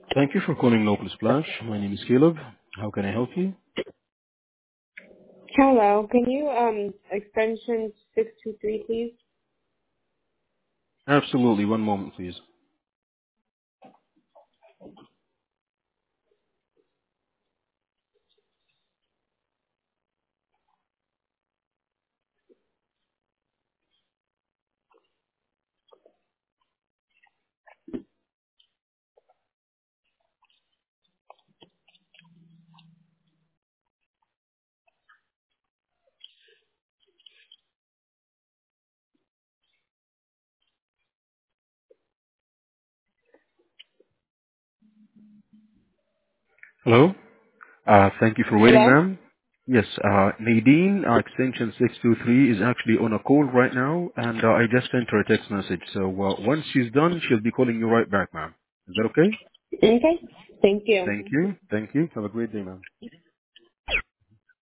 Thank you for calling Local Splash. My name is Caleb. How can I help you? Hello. Can you extension 623, please? Absolutely. One moment, please. Hello? Thank you for waiting, Hello? ma'am. Yes, Nadine, extension 623 is actually on a call right now, and I just sent her a text message. So once she's done, she'll be calling you right back, ma'am. Is that okay? Okay. Thank you. Thank you. Thank you. Have a great day, ma'am.